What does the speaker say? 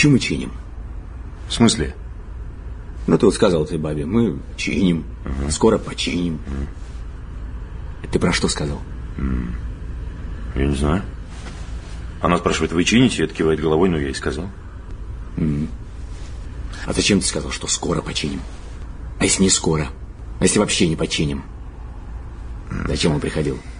Почему чиним? В смысле? Ну, ты вот сказал этой бабе, мы чиним, скоро починим. Ты про что сказал? Я не знаю. Она спрашивает, вы чините? Это кивает головой, но я и сказал. А зачем ты сказал, что скоро починим? А если не скоро? А если вообще не починим? Зачем он приходил?